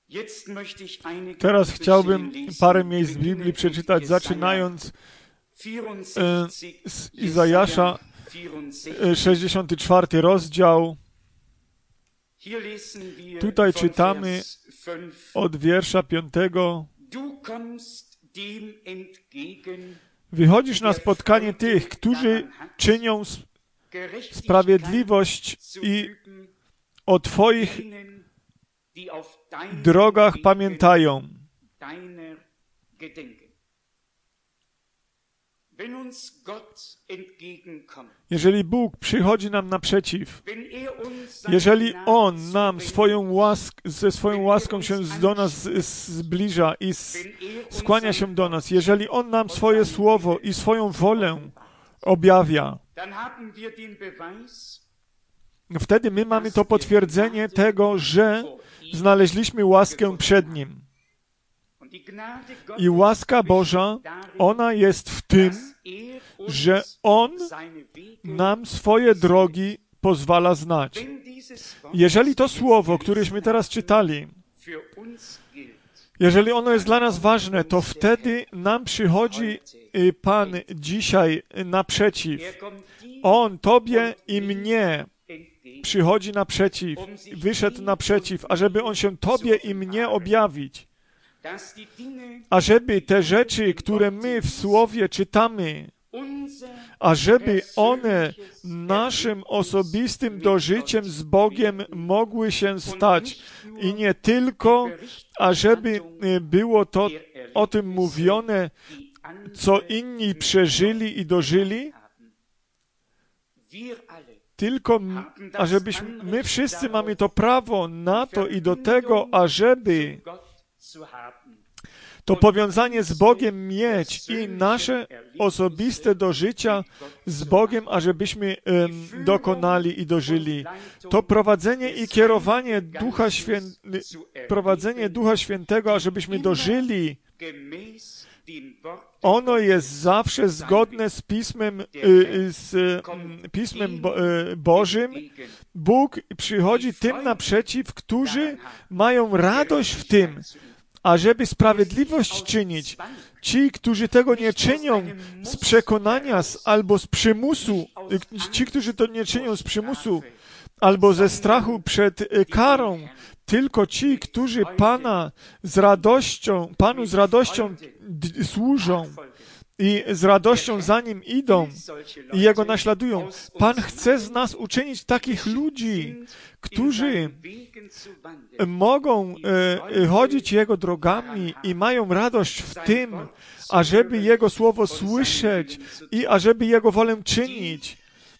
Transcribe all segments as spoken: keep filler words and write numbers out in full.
Teraz chciałbym parę miejsc z Biblii przeczytać, zaczynając e, z Izajasza, e, sześćdziesiąty czwarty rozdział. Tutaj czytamy od wiersza piątego. Wychodzisz na spotkanie tych, którzy czynią sprawiedliwość i o Twoich drogach pamiętają. Jeżeli Bóg przychodzi nam naprzeciw, jeżeli On nam swoją łask, ze swoją łaską się do nas zbliża i skłania się do nas, jeżeli On nam swoje słowo i swoją wolę objawia, wtedy my mamy to potwierdzenie tego, że znaleźliśmy łaskę przed Nim. I łaska Boża, ona jest w tym, że On nam swoje drogi pozwala znać. Jeżeli to słowo, któreśmy teraz czytali, jeżeli ono jest dla nas ważne, to wtedy nam przychodzi Pan dzisiaj naprzeciw. On Tobie i mnie przychodzi naprzeciw, wyszedł naprzeciw, ażeby On się Tobie i mnie objawić. Ażeby te rzeczy, które my w Słowie czytamy, ażeby one naszym osobistym dożyciem z Bogiem mogły się stać. I nie tylko, ażeby było to o tym mówione, co inni przeżyli i dożyli, tylko ażebyśmy, my wszyscy mamy to prawo na to i do tego, ażeby to powiązanie z Bogiem mieć i nasze osobiste do życia z Bogiem, ażebyśmy um, dokonali i dożyli. To prowadzenie i kierowanie Ducha Świętego, prowadzenie Ducha Świętego, ażebyśmy dożyli, ono jest zawsze zgodne z Pismem, z Pismem Bożym. Bóg przychodzi tym naprzeciw, którzy mają radość w tym, ażeby sprawiedliwość czynić. Ci, którzy tego nie czynią z przekonania albo z przymusu, ci, którzy to nie czynią z przymusu albo ze strachu przed karą, tylko ci, którzy Pana z radością, Panu z radością d- służą i z radością za Nim idą i Jego naśladują. Pan chce z nas uczynić takich ludzi, którzy mogą e, chodzić Jego drogami i mają radość w tym, ażeby Jego Słowo słyszeć i ażeby Jego wolę czynić.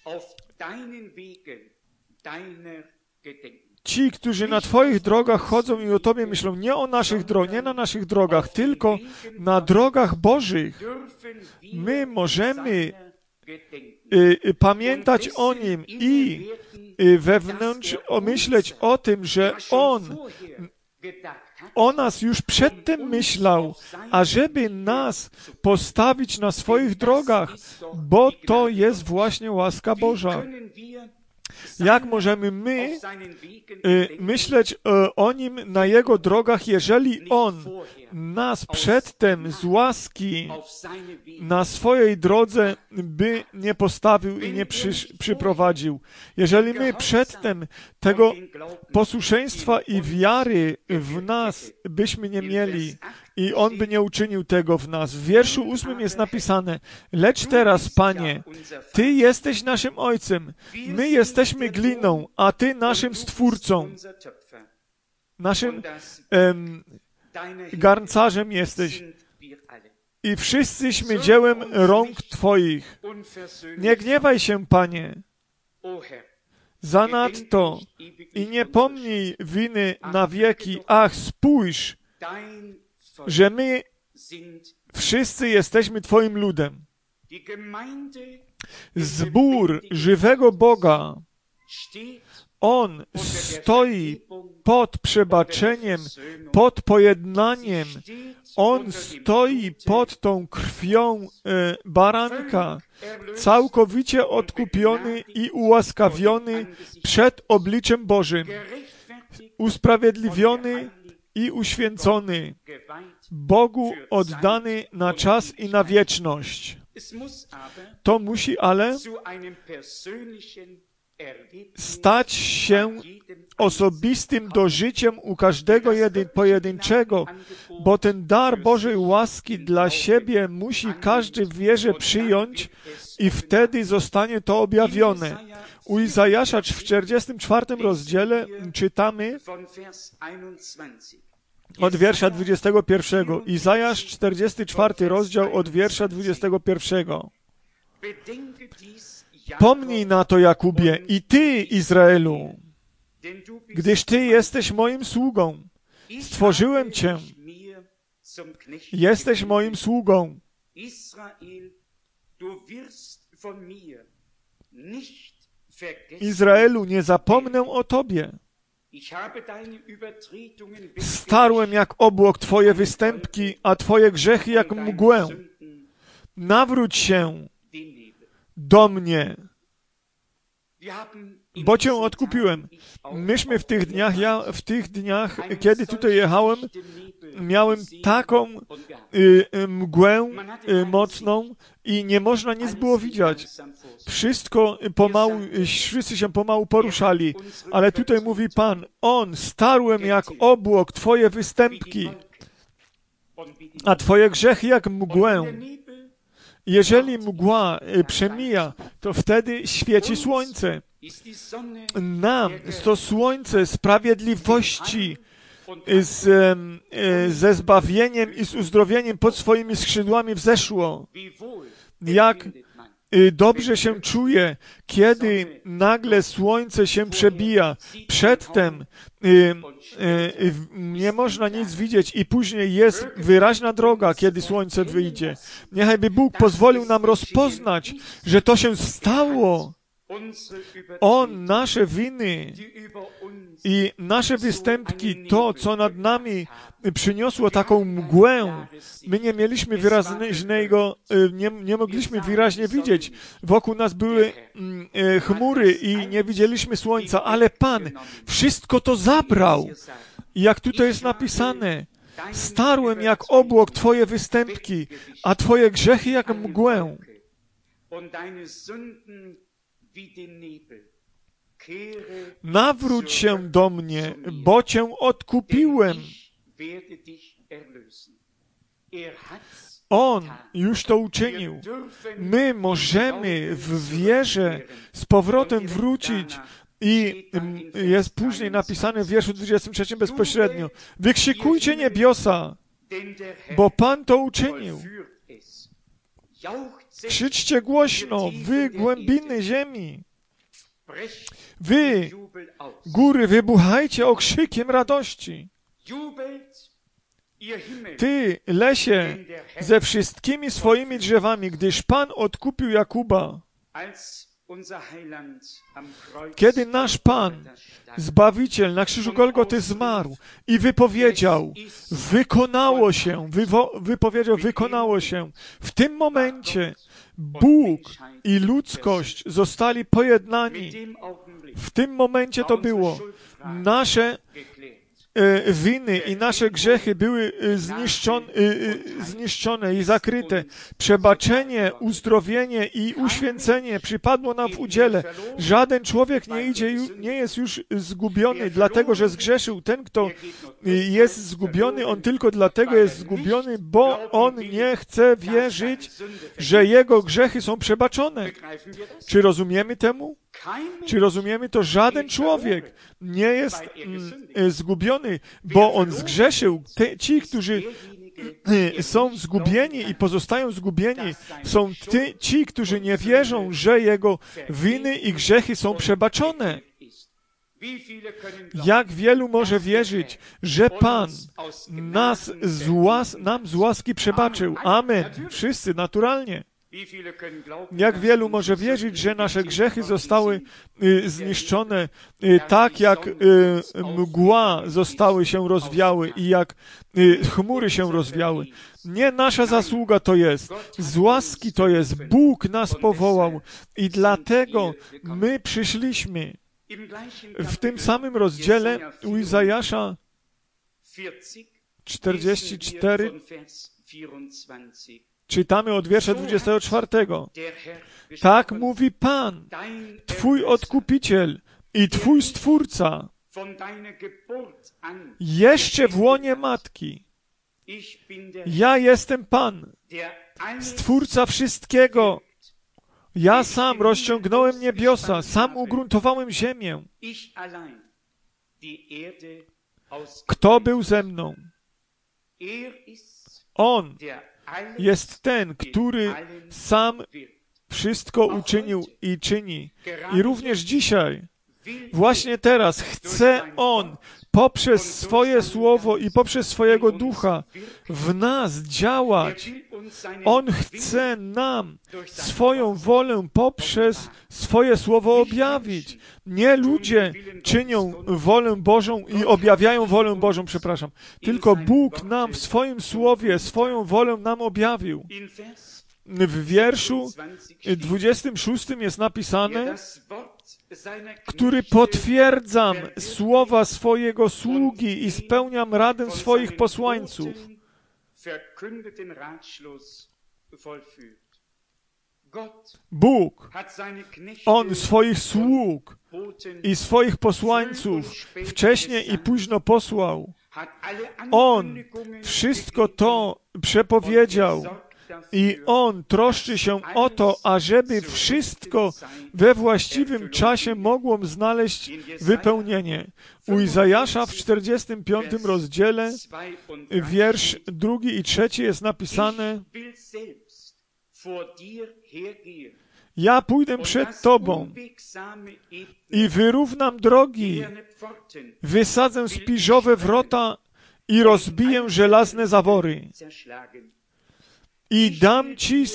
Ci, którzy na Twoich drogach chodzą i o Tobie myślą, nie o naszych drogach, nie na naszych drogach, tylko na drogach Bożych. My możemy y, y, pamiętać o Nim i y, wewnątrz myśleć o tym, że On o nas już przedtem myślał, ażeby nas postawić na swoich drogach, bo to jest właśnie łaska Boża. Jak możemy my y, myśleć y, o Nim na Jego drogach, jeżeli On nas przedtem z łaski na swojej drodze by nie postawił i nie przy, przyprowadził? Jeżeli my przedtem tego posłuszeństwa i wiary w nas byśmy nie mieli i On by nie uczynił tego w nas. W wierszu ósmym jest napisane: lecz teraz, Panie, Ty jesteś naszym Ojcem, my jesteśmy gliną, a Ty naszym Stwórcą. Naszym em, garncarzem jesteś. I wszyscyśmy dziełem rąk Twoich. Nie gniewaj się, Panie, zanadto i nie pomnij winy na wieki. Ach, spójrz, że my wszyscy jesteśmy Twoim ludem. Zbór żywego Boga, On stoi pod przebaczeniem, pod pojednaniem. On stoi pod tą krwią e, baranka, całkowicie odkupiony i ułaskawiony przed obliczem Bożym, usprawiedliwiony i uświęcony, Bogu oddany na czas i na wieczność. To musi ale stać się osobistym dożyciem u każdego jedyn, pojedynczego, bo ten dar Bożej łaski dla siebie musi każdy w wierze przyjąć i wtedy zostanie to objawione. U Izajasza w czterdziestym czwartym rozdziale czytamy od wiersza dwudziestego pierwszego. Izajasz, czterdziesty czwarty rozdział, od wiersza dwudziestego pierwszego. Pomnij na to, Jakubie, i ty, Izraelu, gdyż ty jesteś moim sługą. Stworzyłem cię. Jesteś moim sługą. Izraelu, nie zapomnę o tobie. Starłem jak obłok twoje występki, a twoje grzechy jak mgłę. Nawróć się do mnie, bo cię odkupiłem. Myśmy w tych dniach, ja w tych dniach, kiedy tutaj jechałem, miałem taką y, y, mgłę y, mocną i nie można nic było widzieć. Wszystko pomału, wszyscy się pomału poruszali, ale tutaj mówi Pan, On, starłem jak obłok twoje występki, a twoje grzechy jak mgłę. Jeżeli mgła przemija, to wtedy świeci słońce. Nam to słońce sprawiedliwości z, ze zbawieniem i z uzdrowieniem pod swoimi skrzydłami wzeszło. Jak dobrze się czuje, kiedy nagle słońce się przebija. Przedtem y, y, nie można nic widzieć i później jest wyraźna droga, kiedy słońce wyjdzie. Niechaj by Bóg pozwolił nam rozpoznać, że to się stało. On nasze winy i nasze występki, to, co nad nami przyniosło taką mgłę, my nie mieliśmy wyraźnego, nie, nie mogliśmy wyraźnie widzieć. Wokół nas były chmury i nie widzieliśmy słońca, ale Pan wszystko to zabrał. I jak tutaj jest napisane, starłem jak obłok twoje występki, a twoje grzechy jak mgłę. Nawróć się do mnie, bo cię odkupiłem. On już to uczynił. My możemy w wierze z powrotem wrócić i jest później napisane w wierszu dwudziestym trzecim bezpośrednio. Wykrzykujcie niebiosa, bo Pan to uczynił. Krzyczcie głośno, wy głębiny ziemi. Wy, góry, wybuchajcie okrzykiem radości. Ty, lesie, ze wszystkimi swoimi drzewami, gdyż Pan odkupił Jakuba. Kiedy nasz Pan, Zbawiciel na krzyżu Golgoty zmarł i wypowiedział, wykonało się, wywo- wypowiedział, wykonało się. W tym momencie Bóg i ludzkość zostali pojednani. W tym momencie to było. Nasze e, winy i nasze grzechy były e, zniszczone, e, zniszczone i zakryte. Przebaczenie, uzdrowienie i uświęcenie przypadło nam w udziale. Żaden człowiek nie idzie, nie jest już zgubiony, dlatego że zgrzeszył. Ten, kto jest zgubiony, on tylko dlatego jest zgubiony, bo on nie chce wierzyć, że jego grzechy są przebaczone. Czy rozumiemy temu? Czy rozumiemy to? Żaden człowiek nie jest mm, zgubiony, bo on zgrzeszył. Te, ci, którzy y, są zgubieni i pozostają zgubieni, są ty, ci, którzy nie wierzą, że jego winy i grzechy są przebaczone. Jak wielu może wierzyć, że Pan nas z łas, nam z łaski przebaczył? Amen. Wszyscy, naturalnie. Jak wielu może wierzyć, że nasze grzechy zostały y, zniszczone y, tak, jak y, mgła zostały się rozwiały i jak y, chmury się rozwiały. Nie nasza zasługa to jest. Z łaski to jest. Bóg nas powołał i dlatego my przyszliśmy. W tym samym rozdziale u Izajasza czterdzieści cztery. Czytamy od wiersza dwudziestego czwartego. Tak mówi Pan, Twój Odkupiciel i Twój Stwórca, jeszcze w łonie matki. Ja jestem Pan, Stwórca wszystkiego. Ja sam rozciągnąłem niebiosa, sam ugruntowałem ziemię. Kto był ze mną? On jest ten, który sam wszystko uczynił i czyni. I również dzisiaj, właśnie teraz, chce On poprzez swoje Słowo i poprzez swojego Ducha w nas działać. On chce nam swoją wolę poprzez swoje Słowo objawić. Nie ludzie czynią wolę Bożą i objawiają wolę Bożą, przepraszam. Tylko Bóg nam w swoim Słowie swoją wolę nam objawił. W wierszu dwudziestym szóstym jest napisane, który potwierdzam słowa swojego sługi i spełniam radę swoich posłańców. Bóg, On swoich sług i swoich posłańców wcześniej i późno posłał. On wszystko to przepowiedział. I On troszczy się o to, ażeby wszystko we właściwym czasie mogło znaleźć wypełnienie. U Izajasza w czterdziestym piątym rozdziale, wiersz drugi i trzeci jest napisane: Ja pójdę przed Tobą i wyrównam drogi, wysadzę spiżowe wrota i rozbiję żelazne zawory. I dam Ci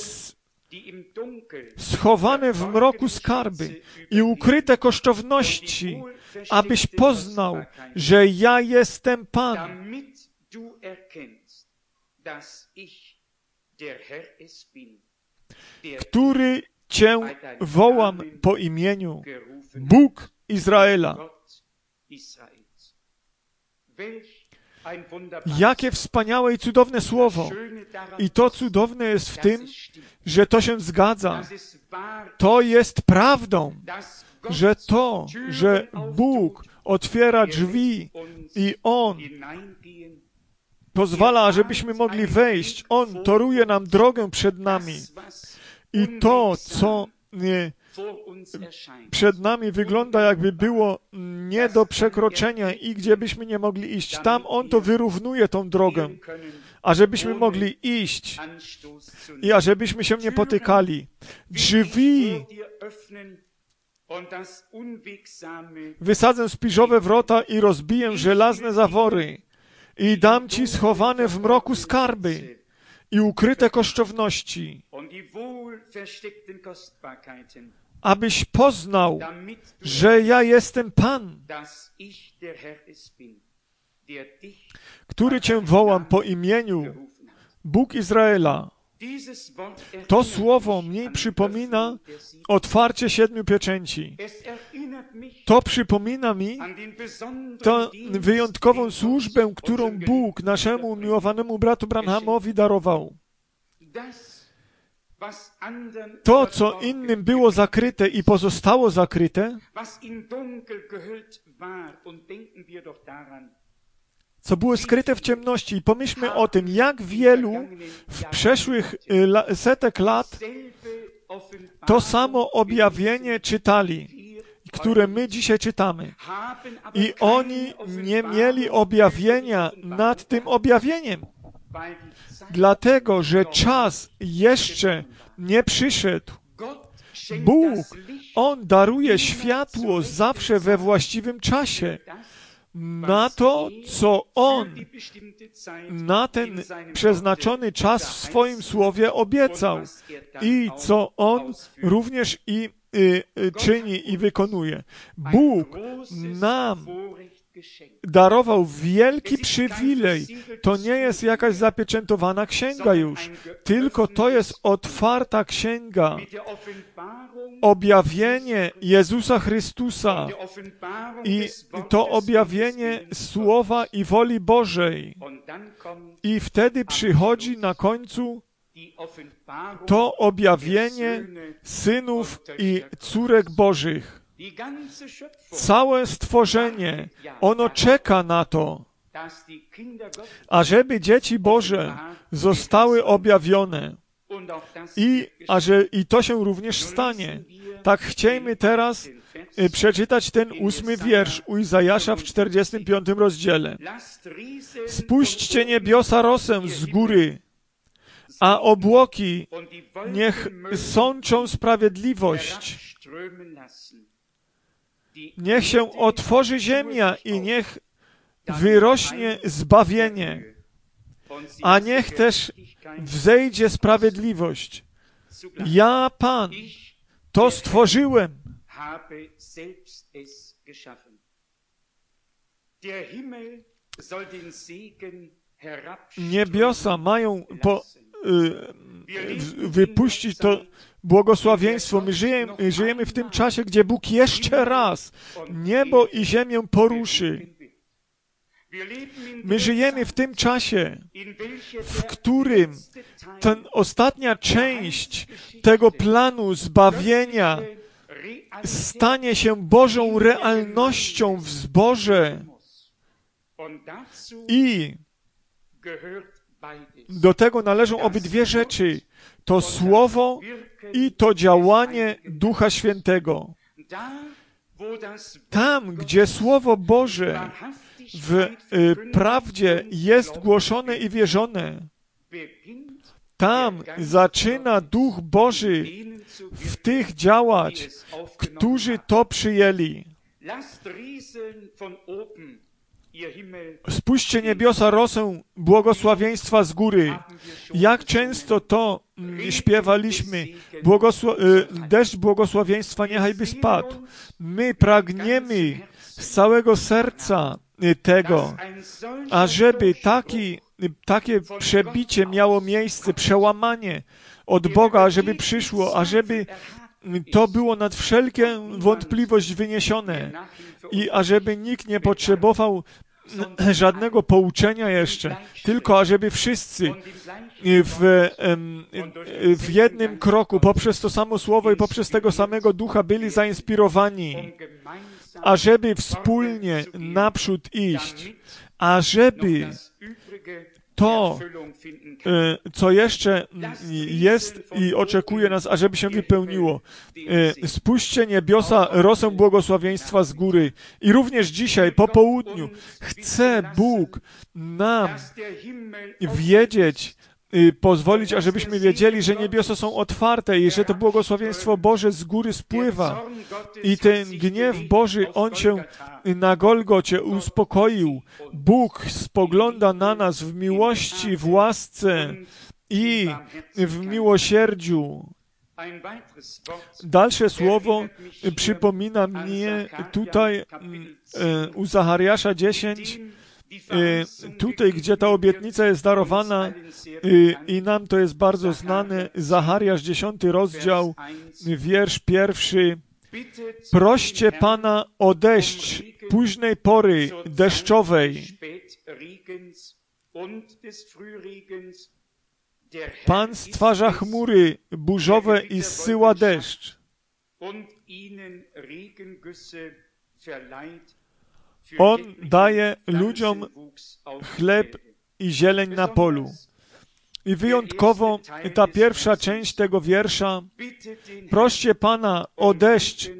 schowane w mroku skarby i ukryte kosztowności, abyś poznał, że ja jestem Pan, który Cię wołam po imieniu, Bóg Izraela. Jakie wspaniałe i cudowne słowo. I to cudowne jest w tym, że to się zgadza. To jest prawdą, że to, że Bóg otwiera drzwi i On pozwala, żebyśmy mogli wejść. On toruje nam drogę przed nami. I to, co nie, przed nami wygląda, jakby było nie do przekroczenia i gdzie byśmy nie mogli iść. Tam On to wyrównuje tą drogę, ażebyśmy mogli iść i ażebyśmy się nie potykali. Drzwi wysadzę spiżowe wrota i rozbiję żelazne zawory i dam Ci schowane w mroku skarby i ukryte kosztowności, abyś poznał, że ja jestem Pan, który Cię wołam po imieniu, Bóg Izraela. To słowo mnie przypomina otwarcie siedmiu pieczęci. To przypomina mi tę wyjątkową służbę, którą Bóg naszemu umiłowanemu bratu Branhamowi darował. To, co innym było zakryte i pozostało zakryte, co było skryte w ciemności. I pomyślmy o tym, jak wielu w przeszłych setek lat to samo objawienie czytali, które my dzisiaj czytamy. I oni nie mieli objawienia nad tym objawieniem. Dlatego, że czas jeszcze nie przyszedł. Bóg, On daruje światło zawsze we właściwym czasie na to, co On na ten przeznaczony czas w swoim Słowie obiecał i co On również i y, y, czyni i wykonuje. Bóg nam darował wielki przywilej. To nie jest jakaś zapieczętowana księga już, tylko to jest otwarta księga. Objawienie Jezusa Chrystusa i to objawienie Słowa i woli Bożej. I wtedy przychodzi na końcu to objawienie synów i córek Bożych. Całe stworzenie, ono czeka na to, ażeby dzieci Boże zostały objawione. I, a że, I to się również stanie. Tak chciejmy teraz przeczytać ten ósmy wiersz u Izajasza w czterdziestym piątym rozdziale. Spuśćcie niebiosa rosę z góry, a obłoki niech sączą sprawiedliwość. Niech się otworzy ziemia i niech wyrośnie zbawienie, a niech też wzejdzie sprawiedliwość. Ja, Pan, to stworzyłem. Niebiosa mają po, y, wypuścić to błogosławieństwo. My żyjemy, żyjemy w tym czasie, gdzie Bóg jeszcze raz niebo i ziemię poruszy. My żyjemy w tym czasie, w którym ta ostatnia część tego planu zbawienia stanie się Bożą realnością w zborze. I do tego należą obydwie rzeczy. To Słowo i to działanie Ducha Świętego. Tam, gdzie Słowo Boże w y, prawdzie jest głoszone i wierzone, tam zaczyna Duch Boży w tych działać, którzy to przyjęli. Spuśćcie niebiosa rosę błogosławieństwa z góry. Jak często to mm, śpiewaliśmy, Błogosła- deszcz błogosławieństwa niechaj by spadł. My pragniemy z całego serca tego, ażeby taki, takie przebicie miało miejsce, przełamanie od Boga, ażeby przyszło, ażeby to było nad wszelką wątpliwość wyniesione i ażeby nikt nie potrzebował żadnego pouczenia jeszcze, tylko ażeby wszyscy w, w jednym kroku, poprzez to samo Słowo i poprzez tego samego Ducha byli zainspirowani, ażeby wspólnie naprzód iść, ażeby to, co jeszcze jest i oczekuje nas, ażeby się wypełniło. Spuśćcie niebiosa rosę błogosławieństwa z góry. I również dzisiaj, po południu, chce Bóg nam wiedzieć, pozwolić, ażebyśmy wiedzieli, że niebiosa są otwarte i że to błogosławieństwo Boże z góry spływa. I ten gniew Boży, On się na Golgocie uspokoił. Bóg spogląda na nas w miłości, w łasce i w miłosierdziu. Dalsze słowo przypomina mnie tutaj u Zachariasza dziesięć, tutaj, gdzie ta obietnica jest darowana i nam to jest bardzo znane, Zachariasz dziesiąty rozdział, wiersz pierwszy. Proście Pana o deszcz późnej pory deszczowej. Pan stwarza chmury burzowe i zsyła deszcz. On daje ludziom chleb i zieleń na polu. I wyjątkowo ta pierwsza część tego wiersza, proście Pana o deszcz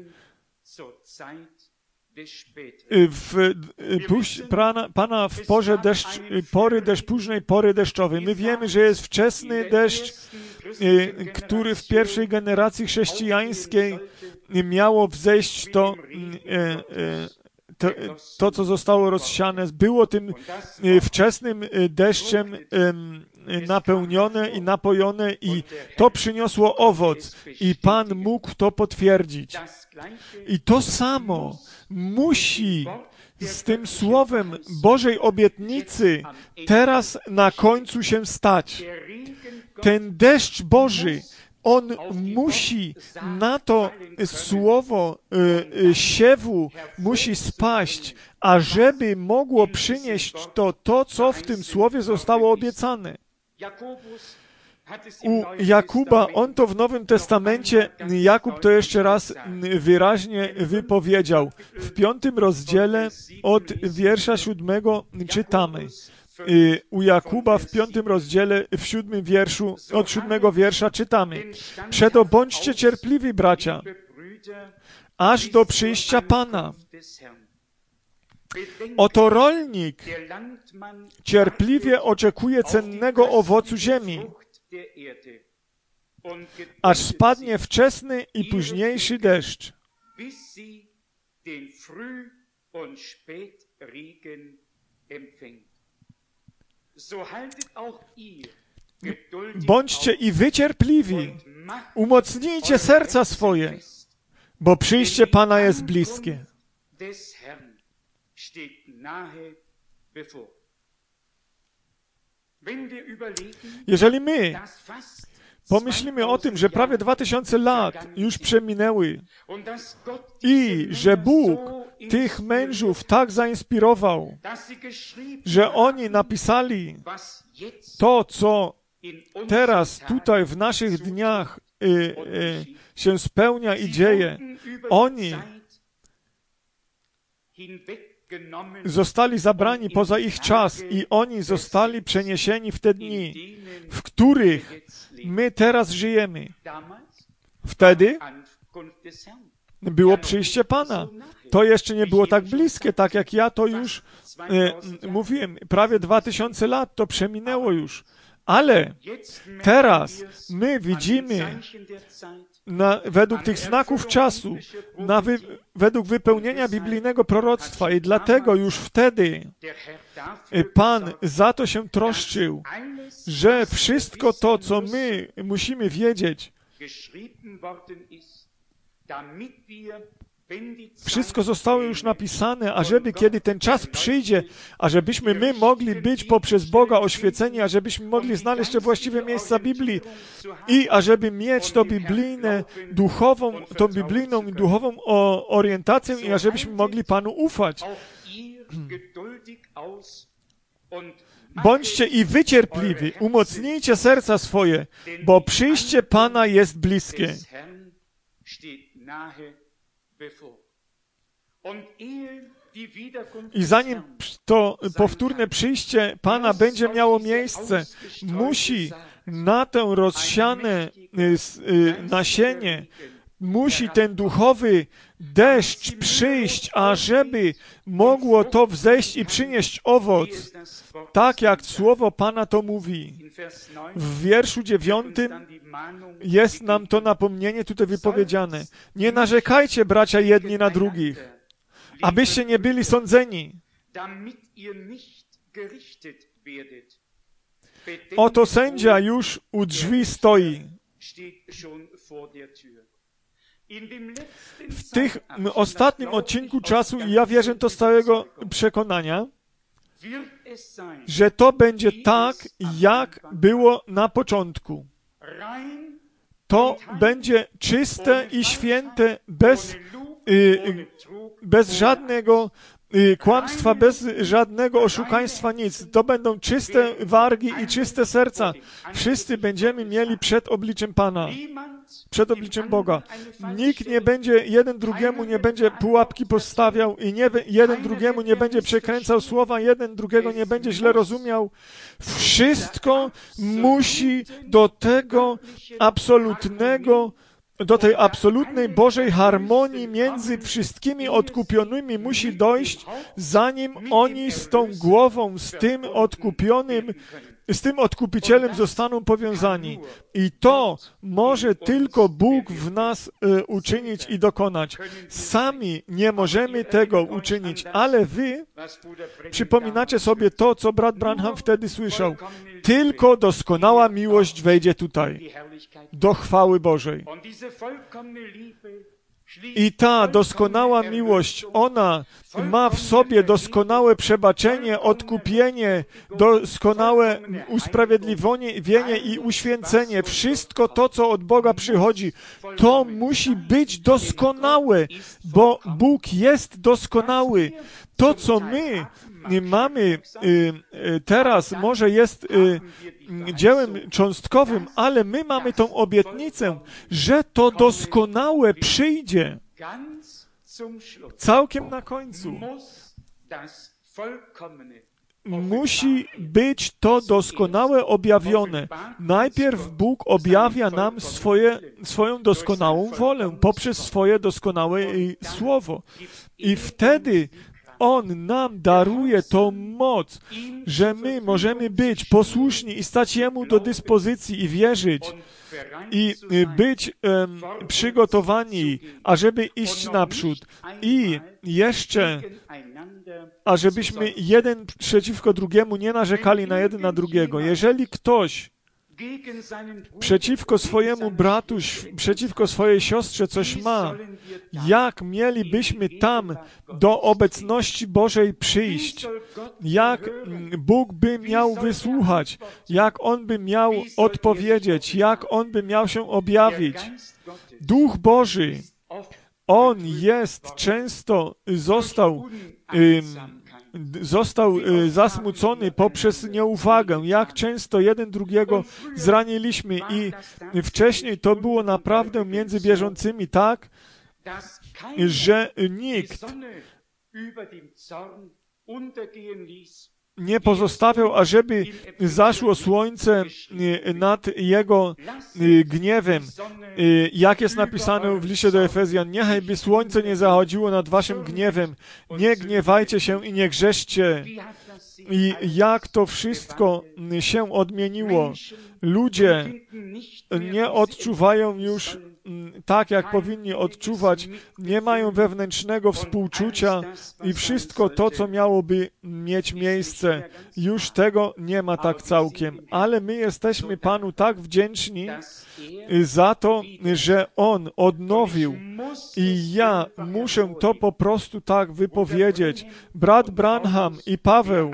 w, puść, prana, Pana w porze deszcz, pory deszcz, późnej pory deszczowej. My wiemy, że jest wczesny deszcz, który w pierwszej generacji chrześcijańskiej miało wzejść to To, to, co zostało rozsiane, było tym wczesnym deszczem napełnione i napojone i to przyniosło owoc i Pan mógł to potwierdzić. I to samo musi z tym słowem Bożej obietnicy teraz na końcu się stać. Ten deszcz Boży, on musi na to słowo y, y, siewu musi spaść, ażeby mogło przynieść to, to, co w tym słowie zostało obiecane. U Jakuba, on to w Nowym Testamencie, Jakub to jeszcze raz wyraźnie wypowiedział. W piątym rozdziale od wiersza siódmego czytamy. U Jakuba w piątym rozdziale, w siódmym wierszu, od siódmego wiersza czytamy. Przeto bądźcie cierpliwi, bracia, aż do przyjścia Pana. Oto rolnik cierpliwie oczekuje cennego owocu ziemi, aż spadnie wczesny i późniejszy deszcz. Bądźcie i wy cierpliwi, umocnijcie serca swoje, bo przyjście Pana jest bliskie. Jeżeli my pomyślimy o tym, że prawie dwa tysiące lat już przeminęły i że Bóg tych mężów tak zainspirował, że oni napisali to, co teraz tutaj w naszych dniach y, y, się spełnia i dzieje. Oni zostali zabrani poza ich czas i oni zostali przeniesieni w te dni, w których my teraz żyjemy. Wtedy było przyjście Pana. To jeszcze nie było tak bliskie, tak jak ja to już e, mówiłem. Prawie dwa tysiące lat to przeminęło już. Ale teraz my widzimy na, według tych znaków czasu, na wy, według wypełnienia biblijnego proroctwa i dlatego już wtedy Pan za to się troszczył, że wszystko to, co my musimy wiedzieć, wszystko zostało już napisane, ażeby kiedy ten czas przyjdzie, ażebyśmy my mogli być poprzez Boga oświeceni, ażebyśmy mogli znaleźć te właściwe miejsca Biblii i ażeby mieć to biblijne, duchową, tą biblijną i duchową orientację i ażebyśmy mogli Panu ufać. Bądźcie i wy cierpliwi, umocnijcie serca swoje, bo przyjście Pana jest bliskie. I zanim to powtórne przyjście Pana będzie miało miejsce, musi na tę rozsiane nasienie, musi ten duchowy deszcz przyjść, ażeby mogło to wzejść i przynieść owoc, tak jak Słowo Pana to mówi. W wierszu dziewiątym jest nam to napomnienie tutaj wypowiedziane. Nie narzekajcie, bracia, jedni na drugich, abyście nie byli sądzeni. Oto sędzia już u drzwi stoi. W tych ostatnim odcinku czasu, i ja wierzę to z całego przekonania, że to będzie tak, jak było na początku. To będzie czyste i święte, bez, y, bez żadnego y, kłamstwa, bez żadnego oszukaństwa, nic. To będą czyste wargi i czyste serca. Wszyscy będziemy mieli przed obliczem Pana, przed obliczem Boga. Nikt nie będzie, jeden drugiemu nie będzie pułapki postawiał i nie, jeden drugiemu nie będzie przekręcał słowa, jeden drugiego nie będzie źle rozumiał. Wszystko musi do tego absolutnego, do tej absolutnej Bożej harmonii między wszystkimi odkupionymi musi dojść, zanim oni z tą głową, z tym odkupionym, z tym odkupicielem zostaną powiązani. I to może tylko Bóg w nas y, uczynić i dokonać. Sami nie możemy tego uczynić, ale wy przypominacie sobie to, co brat Branham wtedy słyszał. Tylko doskonała miłość wejdzie tutaj, do chwały Bożej. I ta doskonała miłość, ona ma w sobie doskonałe przebaczenie, odkupienie, doskonałe usprawiedliwienie i uświęcenie. Wszystko to, co od Boga przychodzi, to musi być doskonałe, bo Bóg jest doskonały. To, co my mamy teraz, może jest dziełem cząstkowym, ale my mamy tą obietnicę, że to doskonałe przyjdzie. Całkiem na końcu musi być to doskonałe objawione. Najpierw Bóg objawia nam swoje, swoją doskonałą wolę poprzez swoje doskonałe słowo. I wtedy On nam daruje tą moc, że my możemy być posłuszni i stać Jemu do dyspozycji i wierzyć i być um, przygotowani, ażeby iść naprzód. I jeszcze, ażebyśmy jeden przeciwko drugiemu nie narzekali na jeden na drugiego. Jeżeli ktoś przeciwko swojemu bratu, przeciwko swojej siostrze coś ma, jak mielibyśmy tam do obecności Bożej przyjść? Jak Bóg by miał wysłuchać? Jak On by miał odpowiedzieć? Jak On by miał się objawić? Duch Boży, On jest często, został um, został zasmucony poprzez nieuwagę. Jak często jeden drugiego zraniliśmy i wcześniej to było naprawdę między wierzącymi tak, że nikt nie pozostawiał, ażeby zaszło słońce nad jego gniewem. Jak jest napisane w liście do Efezjan, niechaj by słońce nie zachodziło nad waszym gniewem, nie gniewajcie się i nie grzeszcie. I jak to wszystko się odmieniło. Ludzie nie odczuwają już tak, jak powinni odczuwać, nie mają wewnętrznego współczucia i wszystko to, co miałoby mieć miejsce, już tego nie ma tak całkiem. Ale my jesteśmy Panu tak wdzięczni za to, że On odnowił i ja muszę to po prostu tak wypowiedzieć. Brat Branham i Paweł,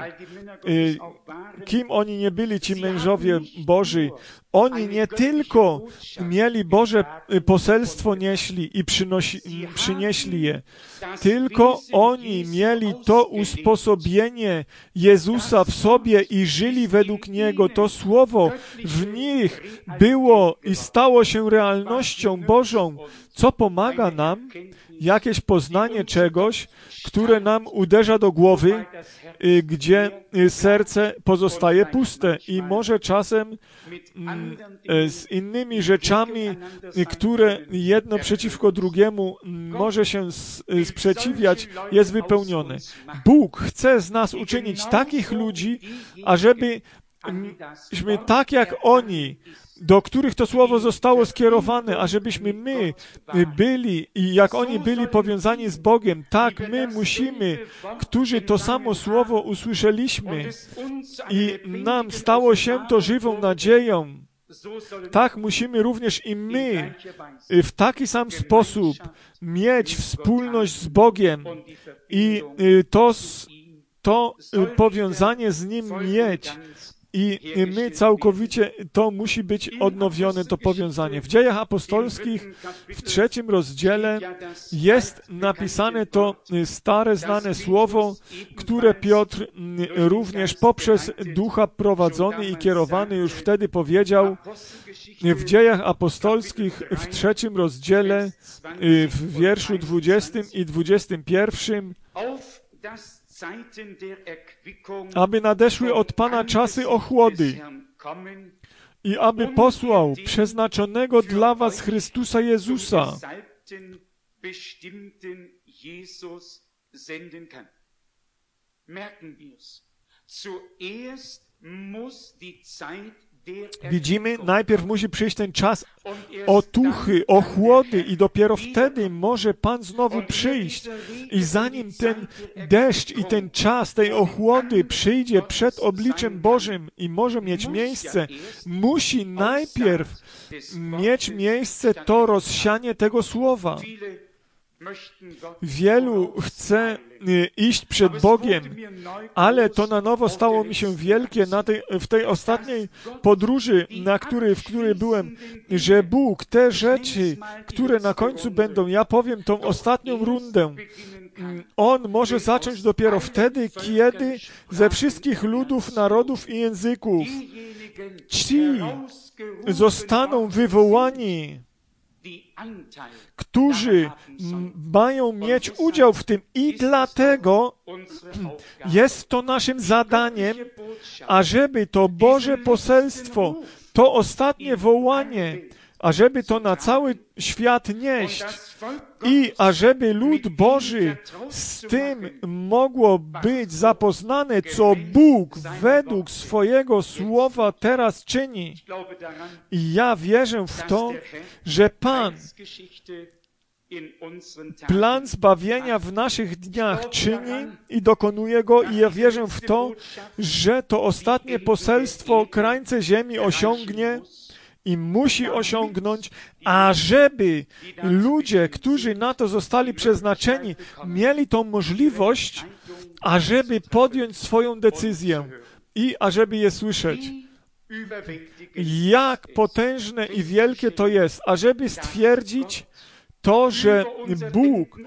kim oni nie byli, ci mężowie Boży, oni nie tylko mieli Boże poselstwo nieśli i przynosi, przynieśli je, tylko oni mieli to usposobienie Jezusa w sobie i żyli według Niego. To Słowo w nich było i stało się realnością Bożą, co pomaga nam, jakieś poznanie czegoś, które nam uderza do głowy, gdzie serce pozostaje puste i może czasem z innymi rzeczami, które jedno przeciwko drugiemu może się sprzeciwiać, jest wypełnione. Bóg chce z nas uczynić takich ludzi, ażebyśmy tak jak oni, do których to słowo zostało skierowane, ażebyśmy my byli i jak oni byli powiązani z Bogiem, tak my musimy, którzy to samo słowo usłyszeliśmy i nam stało się to żywą nadzieją, tak musimy również i my w taki sam sposób mieć wspólność z Bogiem i to, to powiązanie z Nim mieć. I my całkowicie, to musi być odnowione, to powiązanie. W Dziejach Apostolskich, w trzecim rozdziale jest napisane to stare, znane słowo, które Piotr również poprzez Ducha prowadzony i kierowany już wtedy powiedział w Dziejach Apostolskich w trzecim rozdziale, w wierszu dwudziestym i dwudziestym pierwszym, aby nadeszły od Pana czasy ochłody i aby posłał przeznaczonego dla was Chrystusa Jezusa. Widzimy, najpierw musi przyjść ten czas otuchy, ochłody i dopiero wtedy może Pan znowu przyjść. I zanim ten deszcz i ten czas tej ochłody przyjdzie przed obliczem Bożym i może mieć miejsce, musi najpierw mieć miejsce to rozsianie tego słowa. Wielu chce iść przed Bogiem, ale to na nowo stało mi się wielkie na tej, w tej ostatniej podróży, na której, w której byłem, że Bóg te rzeczy, które na końcu będą, ja powiem tą ostatnią rundę, On może zacząć dopiero wtedy, kiedy ze wszystkich ludów, narodów i języków ci zostaną wywołani, którzy mają mieć udział w tym i dlatego jest to naszym zadaniem, ażeby to Boże poselstwo, to ostatnie wołanie, ażeby to na cały świat nieść i ażeby lud Boży z tym mogło być zapoznane, co Bóg według swojego słowa teraz czyni. I ja wierzę w to, że Pan plan zbawienia w naszych dniach czyni i dokonuje go i ja wierzę w to, że to ostatnie poselstwo krańce ziemi osiągnie i musi osiągnąć, ażeby ludzie, którzy na to zostali przeznaczeni, mieli tą możliwość, ażeby podjąć swoją decyzję i ażeby je słyszeć. Jak potężne i wielkie to jest, ażeby stwierdzić to, że Bóg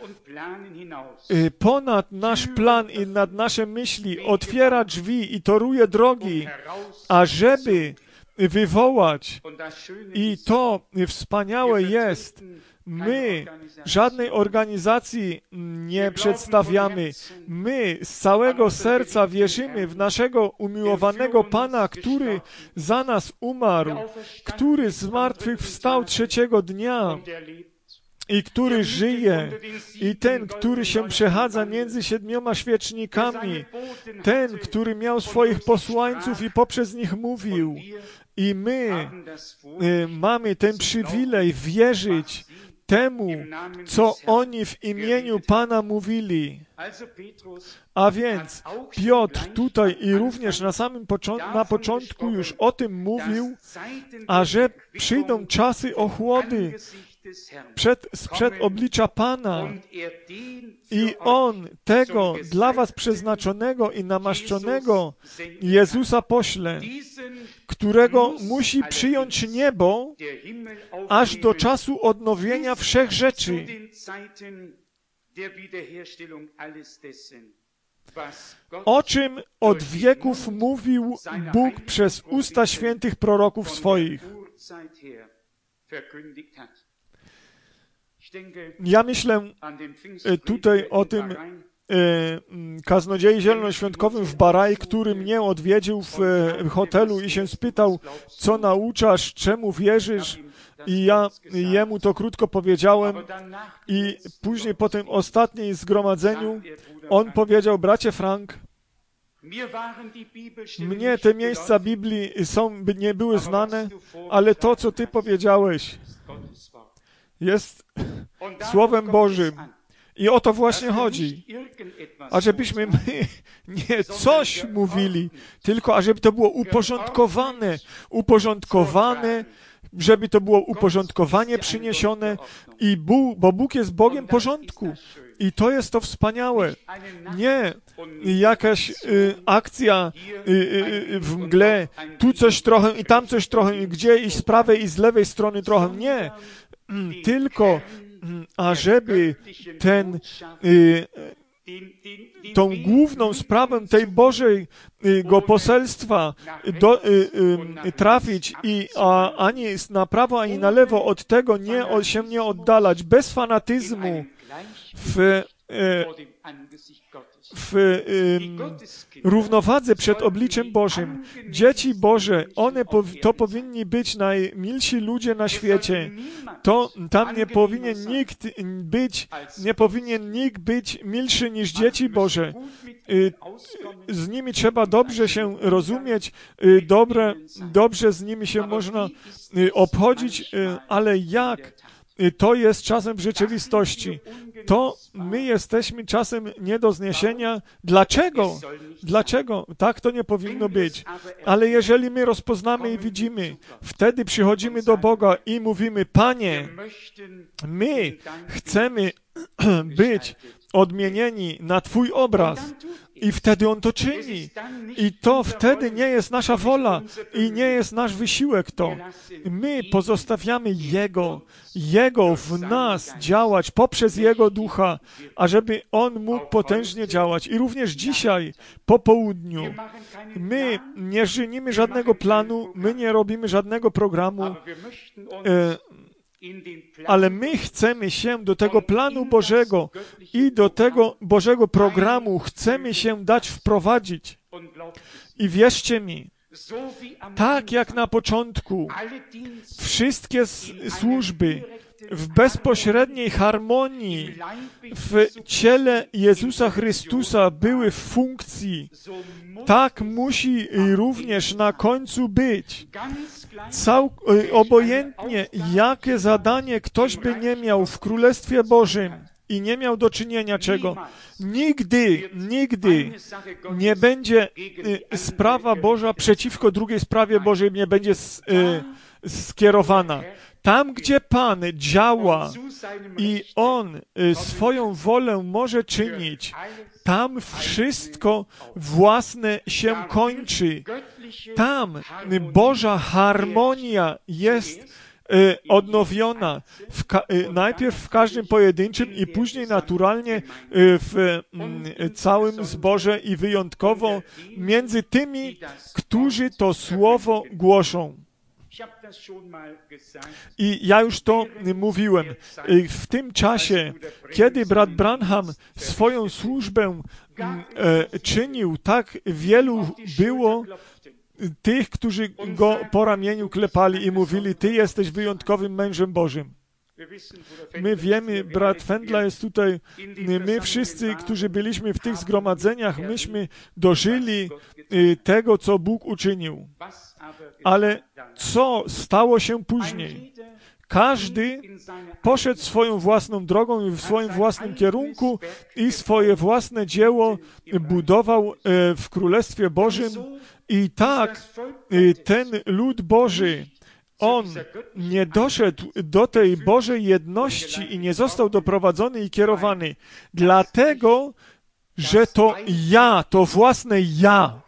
ponad nasz plan i nad nasze myśli otwiera drzwi i toruje drogi, ażeby wywołać. I to wspaniałe jest. My żadnej organizacji nie przedstawiamy. My z całego serca wierzymy w naszego umiłowanego Pana, który za nas umarł, który z martwych wstał trzeciego dnia i który żyje, i ten, który się przechadza między siedmioma świecznikami, ten, który miał swoich posłańców i poprzez nich mówił. I my y, mamy ten przywilej wierzyć temu, co oni w imieniu Pana mówili. A więc Piotr tutaj i również na samym począ- na początku już o tym mówił, a że przyjdą czasy ochłody przed, sprzed oblicza Pana i On tego dla was przeznaczonego i namaszczonego Jezusa pośle, którego musi przyjąć niebo aż do czasu odnowienia wszech rzeczy. O czym od wieków mówił Bóg przez usta świętych proroków swoich. Ja myślę tutaj o tym kaznodziei zielonoświątkowym w Baraj, który mnie odwiedził w hotelu i się spytał, co nauczasz, czemu wierzysz. I ja jemu to krótko powiedziałem i później po tym ostatnim zgromadzeniu on powiedział, bracie Frank, mnie te miejsca Biblii są, nie były znane, ale to, co ty powiedziałeś, jest Słowem Bożym. I o to właśnie chodzi. Ażebyśmy my nie coś mówili, tylko ażeby to było uporządkowane, uporządkowane, żeby to było uporządkowanie przyniesione, i Bóg, bo Bóg jest Bogiem porządku. I to jest to wspaniałe. Nie jakaś y, akcja y, y, w mgle, tu coś trochę i tam coś trochę, i gdzie i z prawej i z lewej strony trochę. Nie. Tylko ażeby ten, y, tą główną sprawę tej Bożego poselstwa do, y, y, trafić i a, ani na prawo, ani na lewo od tego nie, się nie oddalać, bez fanatyzmu w, y, w y, równowadze przed obliczem Bożym. Dzieci Boże, one to powinni być najmilsi ludzie na świecie. To tam nie powinien nikt być, nie powinien nikt być milszy niż dzieci Boże. Z nimi trzeba dobrze się rozumieć, dobre, dobrze z nimi się można obchodzić, ale jak to jest czasem w rzeczywistości. To my jesteśmy czasem nie do zniesienia. Dlaczego? Dlaczego? Tak to nie powinno być. Ale jeżeli my rozpoznamy i widzimy, wtedy przychodzimy do Boga i mówimy: Panie, my chcemy być odmienieni na Twój obraz. I wtedy On to czyni. I to wtedy nie jest nasza wola i nie jest nasz wysiłek to. My pozostawiamy Jego, Jego w nas działać poprzez Jego Ducha, ażeby On mógł potężnie działać. I również dzisiaj, po południu, my nie żynimy żadnego planu, my nie robimy żadnego programu, e, ale my chcemy się do tego planu Bożego i do tego Bożego programu chcemy się dać wprowadzić. I wierzcie mi, tak jak na początku wszystkie służby w bezpośredniej harmonii w ciele Jezusa Chrystusa były w funkcji, tak musi również na końcu być. Cał, obojętnie, jakie zadanie ktoś by nie miał w Królestwie Bożym i nie miał do czynienia czego, nigdy, nigdy nie będzie sprawa Boża przeciwko drugiej sprawie Bożej nie będzie skierowana. Tam, gdzie Pan działa i On swoją wolę może czynić, tam wszystko własne się kończy. Tam Boża harmonia jest odnowiona. W ka- najpierw w każdym pojedynczym i później naturalnie w całym zborze i wyjątkowo między tymi, którzy to słowo głoszą. I ja już to mówiłem. W tym czasie, kiedy brat Branham swoją służbę e, czynił, tak wielu było tych, którzy go po ramieniu klepali i mówili: Ty jesteś wyjątkowym mężem Bożym. My wiemy, brat Fendla jest tutaj, my wszyscy, którzy byliśmy w tych zgromadzeniach, myśmy dożyli tego, co Bóg uczynił. Ale co stało się później? Każdy poszedł swoją własną drogą i w swoim własnym kierunku i swoje własne dzieło budował w Królestwie Bożym. I tak ten lud Boży, on nie doszedł do tej Bożej jedności i nie został doprowadzony i kierowany. Dlatego, że to ja, to własne ja,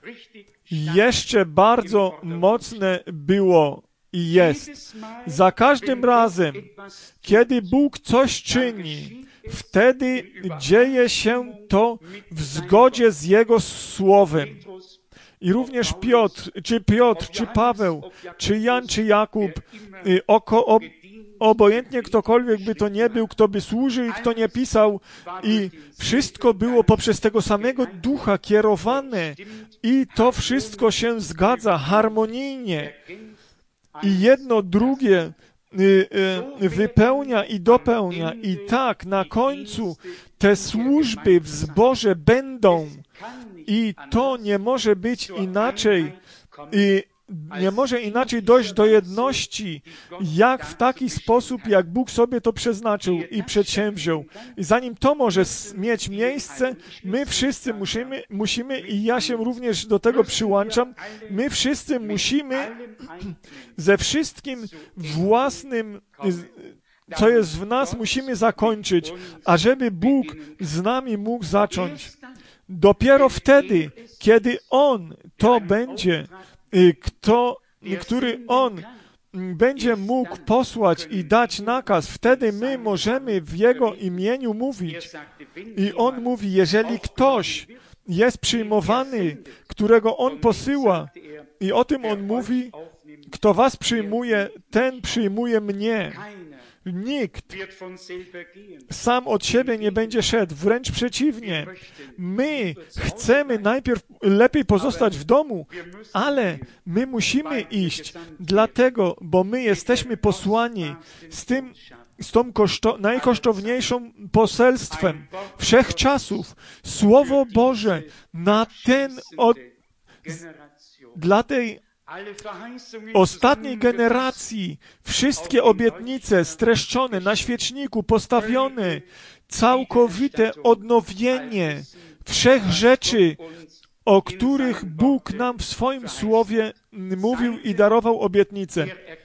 jeszcze bardzo mocne było i jest. Za każdym razem, kiedy Bóg coś czyni, wtedy dzieje się to w zgodzie z Jego Słowem. I również Piotr, czy Piotr, czy Paweł, czy Jan, czy Jakub, oko, ob, obojętnie ktokolwiek by to nie był, kto by służył i kto nie pisał, i wszystko było poprzez tego samego Ducha kierowane i to wszystko się zgadza harmonijnie i jedno drugie wypełnia i dopełnia. I tak na końcu te służby w zborze będą i to nie może być inaczej. I nie może inaczej dojść do jedności, jak w taki sposób, jak Bóg sobie to przeznaczył i przedsięwziął. I zanim to może mieć miejsce, my wszyscy musimy, musimy i ja się również do tego przyłączam, my wszyscy musimy ze wszystkim własnym, co jest w nas, musimy zakończyć, ażeby Bóg z nami mógł zacząć. Dopiero wtedy, kiedy On to będzie, kto, który On będzie mógł posłać i dać nakaz, wtedy my możemy w Jego imieniu mówić. I On mówi, jeżeli ktoś jest przyjmowany, którego On posyła, i o tym On mówi, kto was przyjmuje, ten przyjmuje mnie. Nikt sam od siebie nie będzie szedł, wręcz przeciwnie. My chcemy najpierw lepiej pozostać w domu, ale my musimy iść, dlatego, bo my jesteśmy posłani z tym, z tą koszto, najkosztowniejszą poselstwem wszechczasów, Słowo Boże na ten, od, dla tej ostatniej generacji wszystkie obietnice streszczone na świeczniku, postawione, całkowite odnowienie wszech rzeczy, o których Bóg nam w swoim Słowie mówił i darował obietnice.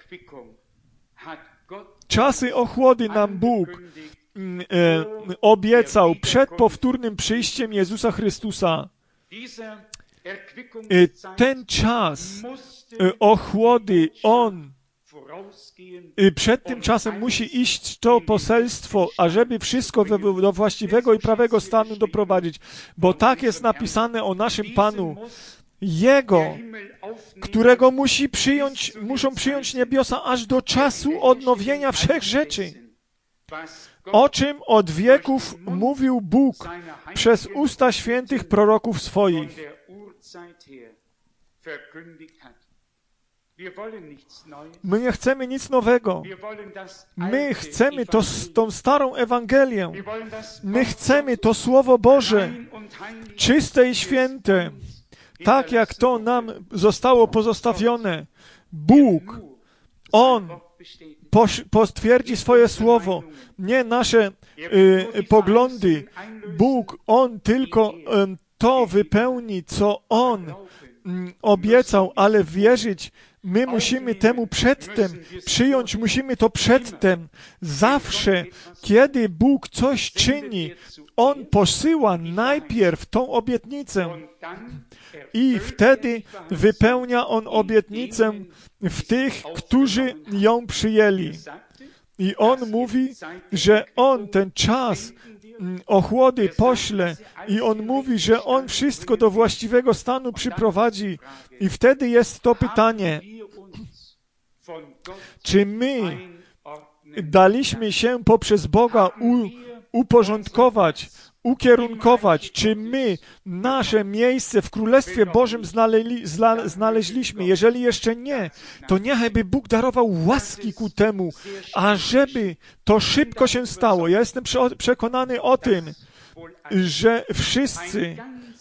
Czasy ochłody nam Bóg e, obiecał przed powtórnym przyjściem Jezusa Chrystusa. E, ten czas e, ochłody, On e, przed tym czasem musi iść to poselstwo, ażeby wszystko we, do właściwego i prawego stanu doprowadzić, bo tak jest napisane o naszym Panu. Jego, którego musi przyjąć, muszą przyjąć niebiosa aż do czasu odnowienia wszech rzeczy, o czym od wieków mówił Bóg przez usta świętych proroków swoich. My nie chcemy nic nowego. My chcemy to, tą starą Ewangelię. My chcemy to Słowo Boże, czyste i święte, tak jak to nam zostało pozostawione. Bóg, On potwierdzi swoje Słowo, nie nasze y, poglądy. Bóg, On tylko y, to wypełni, co On y, obiecał, ale wierzyć my musimy temu przedtem, przyjąć musimy to przedtem. Zawsze, kiedy Bóg coś czyni, On posyła najpierw tą obietnicę i wtedy wypełnia On obietnicę w tych, którzy ją przyjęli. I On mówi, że On ten czas ochłody pośle i On mówi, że On wszystko do właściwego stanu przyprowadzi. I wtedy jest to pytanie, czy my daliśmy się poprzez Boga u, uporządkować, ukierunkować, czy my nasze miejsce w Królestwie Bożym znaleźli, zla, znaleźliśmy. Jeżeli jeszcze nie, to niechajby Bóg darował łaski ku temu, ażeby to szybko się stało. Ja jestem przekonany o tym, że wszyscy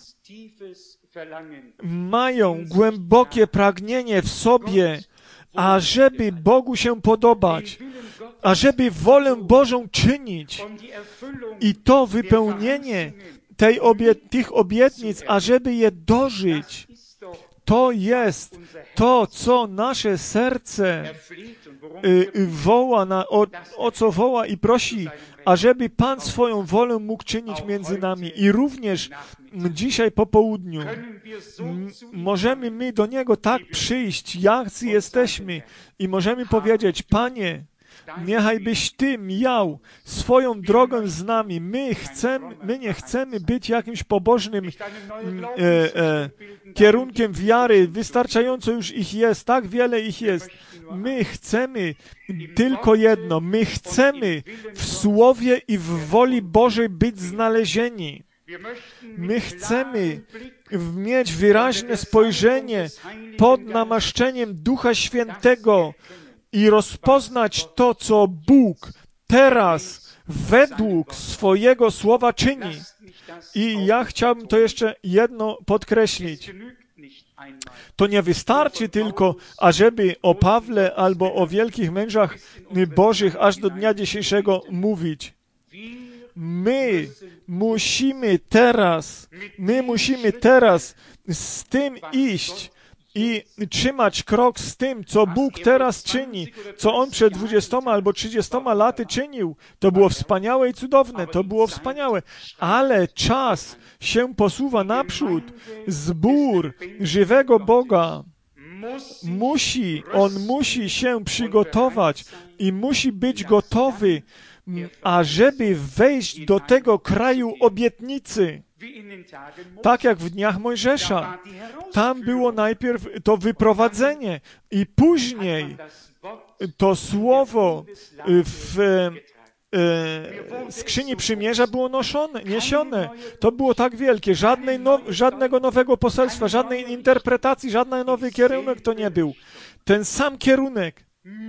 mają głębokie pragnienie w sobie, ażeby Bogu się podobać, ażeby wolę Bożą czynić i to wypełnienie tej obie, tych obietnic, ażeby je dożyć. To jest to, co nasze serce y, woła, na, o, o co woła i prosi, ażeby Pan swoją wolę mógł czynić między nami. I również dzisiaj po południu m, możemy my do Niego tak przyjść, jacy jesteśmy i możemy powiedzieć, Panie, niechajbyś Ty miał swoją drogę z nami. My chcemy, my nie chcemy być jakimś pobożnym e, e, kierunkiem wiary. Wystarczająco już ich jest, tak wiele ich jest. My chcemy tylko jedno. My chcemy w Słowie i w woli Bożej być znalezieni. My chcemy mieć wyraźne spojrzenie pod namaszczeniem Ducha Świętego i rozpoznać to, co Bóg teraz według swojego słowa czyni. I ja chciałbym to jeszcze jedno podkreślić. To nie wystarczy tylko, ażeby o Pawle albo o wielkich mężach Bożych aż do dnia dzisiejszego mówić. My musimy teraz, my musimy teraz z tym iść i trzymać krok z tym, co Bóg teraz czyni, co On przed dwudziestoma albo trzydziestoma laty czynił. To było wspaniałe i cudowne, to było wspaniałe, ale czas się posuwa naprzód. Zbór żywego Boga musi, on musi się przygotować i musi być gotowy, ażeby wejść do tego kraju obietnicy. Tak jak w dniach Mojżesza. Tam było najpierw to wyprowadzenie i później to słowo w e, skrzyni przymierza było noszone, niesione. To było tak wielkie. Żadnej now, żadnego nowego poselstwa, żadnej interpretacji, żaden nowy kierunek to nie był. Ten sam kierunek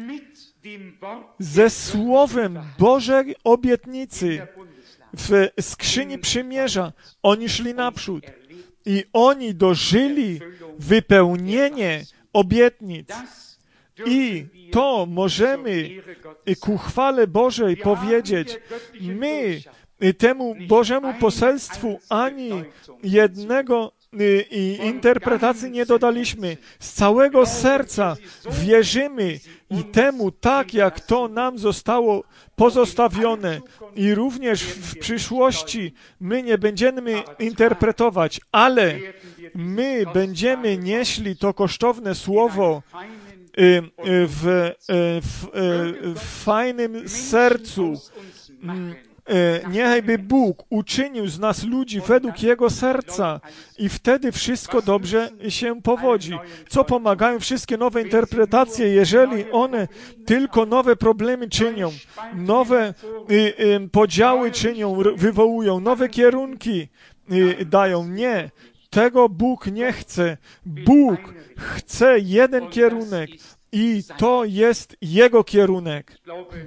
ze słowem Bożej obietnicy w skrzyni przymierza. Oni szli naprzód i oni dożyli wypełnienie obietnic. I to możemy ku chwale Bożej powiedzieć. My temu Bożemu poselstwu ani jednego i interpretacji nie dodaliśmy. Z całego serca wierzymy i temu tak, jak to nam zostało pozostawione. I również w przyszłości my nie będziemy interpretować, ale my będziemy nieśli to kosztowne słowo w, w, w fajnym sercu. Niechaj Bóg uczynił z nas ludzi według Jego serca i wtedy wszystko dobrze się powodzi. Co pomagają wszystkie nowe interpretacje, jeżeli one tylko nowe problemy czynią, nowe y, y, podziały czynią, wywołują, nowe kierunki y, dają. Nie. Tego Bóg nie chce. Bóg chce jeden kierunek i to jest Jego kierunek.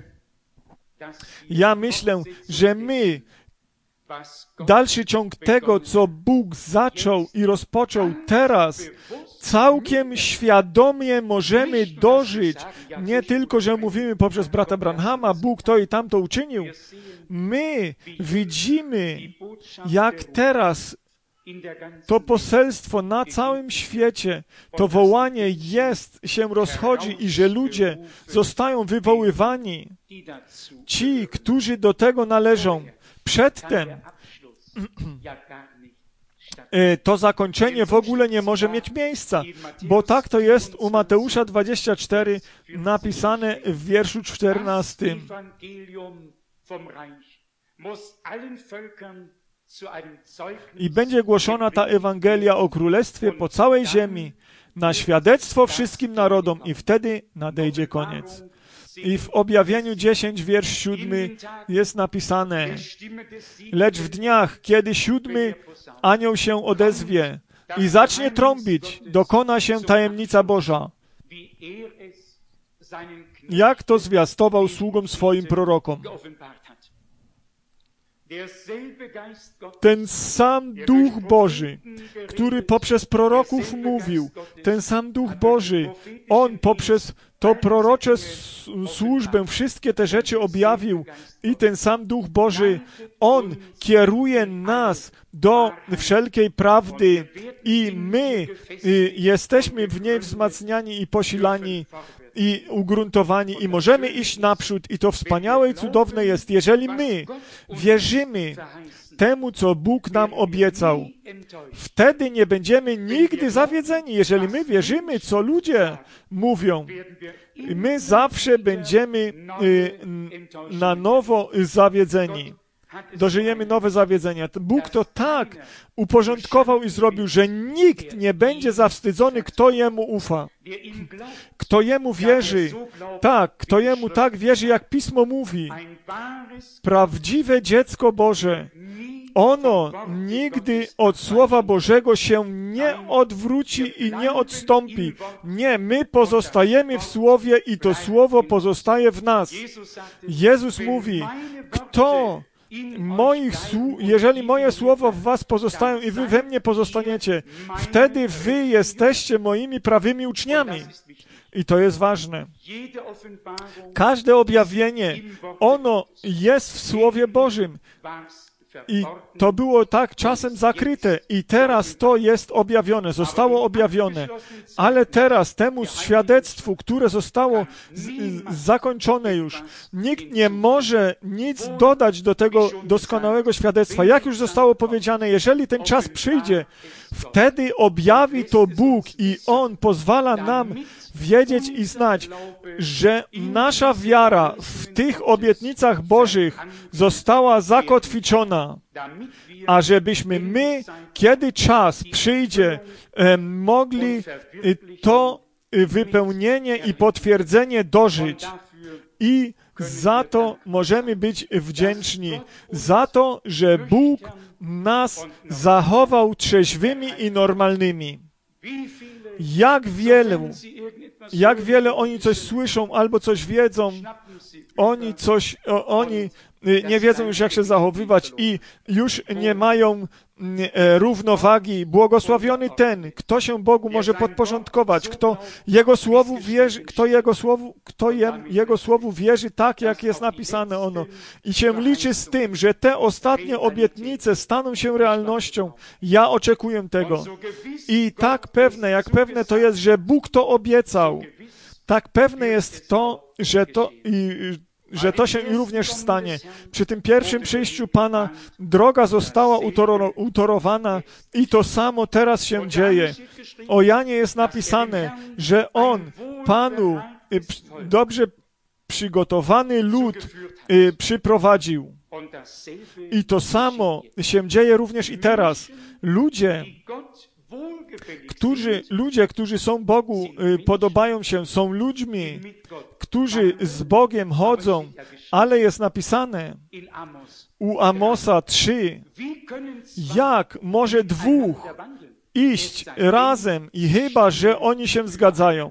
Ja myślę, że my dalszy ciąg tego, co Bóg zaczął i rozpoczął teraz, całkiem świadomie możemy dożyć. Nie tylko, że mówimy poprzez brata Branhama, Bóg to i tamto uczynił. My widzimy, jak teraz to poselstwo na całym świecie, to wołanie jest, się rozchodzi i że ludzie zostają wywoływani. Ci, którzy do tego należą. Przedtem to zakończenie w ogóle nie może mieć miejsca, bo tak to jest u Mateusza dwadzieścia cztery napisane w wierszu czternastym. I będzie głoszona ta Ewangelia o Królestwie po całej ziemi, na świadectwo wszystkim narodom i wtedy nadejdzie koniec. I w Objawieniu dziesięć, wiersz siódmy jest napisane: lecz w dniach, kiedy siódmy anioł się odezwie i zacznie trąbić, dokona się tajemnica Boża, jak to zwiastował sługom swoim prorokom. Ten sam Duch Boży, który poprzez proroków mówił, ten sam Duch Boży, On poprzez to prorocze służbę wszystkie te rzeczy objawił i ten sam Duch Boży, On kieruje nas do wszelkiej prawdy i my y, jesteśmy w niej wzmacniani i posilani i ugruntowani i możemy iść naprzód i to wspaniałe i cudowne jest, jeżeli my wierzymy temu, co Bóg nam obiecał. Wtedy nie będziemy nigdy zawiedzeni. Jeżeli my wierzymy, co ludzie mówią, my zawsze będziemy y, na nowo zawiedzeni. Dożyjemy nowe zawiedzenia. Bóg to tak uporządkował i zrobił, że nikt nie będzie zawstydzony, kto Jemu ufa. Kto Jemu wierzy, tak, kto Jemu tak wierzy, jak Pismo mówi. Prawdziwe dziecko Boże, ono nigdy od Słowa Bożego się nie odwróci i nie odstąpi. Nie, my pozostajemy w Słowie i to Słowo pozostaje w nas. Jezus mówi, kto moich słów, jeżeli moje słowa w was pozostają i wy we mnie pozostaniecie, wtedy wy jesteście moimi prawymi uczniami. I to jest ważne. Każde objawienie, ono jest w Słowie Bożym. I to było tak czasem zakryte i teraz to jest objawione, zostało objawione. Ale teraz temu świadectwu, które zostało z, z, zakończone już, nikt nie może nic dodać do tego doskonałego świadectwa. Jak już zostało powiedziane, jeżeli ten czas przyjdzie, wtedy objawi to Bóg i On pozwala nam wiedzieć i znać, że nasza wiara w tych obietnicach Bożych została zakotwiczona, a żebyśmy my, kiedy czas przyjdzie, mogli to wypełnienie i potwierdzenie dożyć. I za to możemy być wdzięczni. Za to, że Bóg nas zachował trzeźwymi i normalnymi. Jak wielu, jak wiele oni coś słyszą albo coś wiedzą, oni coś, o, oni nie wiedzą już, jak się zachowywać i już nie mają równowagi. Błogosławiony ten, kto się Bogu może podporządkować, kto Jego słowu wierzy, kto Jego słowu, kto je, Jego słowu wierzy tak, jak jest napisane ono i się liczy z tym, że te ostatnie obietnice staną się realnością. Ja oczekuję tego. I tak pewne, jak pewne to jest, że Bóg to obiecał, tak pewne jest to, że to i że to się również stanie. Przy tym pierwszym przyjściu Pana droga została utoro, utorowana i to samo teraz się dzieje. O Janie jest napisane, że On Panu dobrze przygotowany lud przyprowadził. I to samo się dzieje również i teraz. Ludzie, którzy, ludzie, którzy są Bogu, podobają się, są ludźmi, którzy z Bogiem chodzą, ale jest napisane u Amosa trzy, jak może dwóch iść razem i chyba, że oni się zgadzają.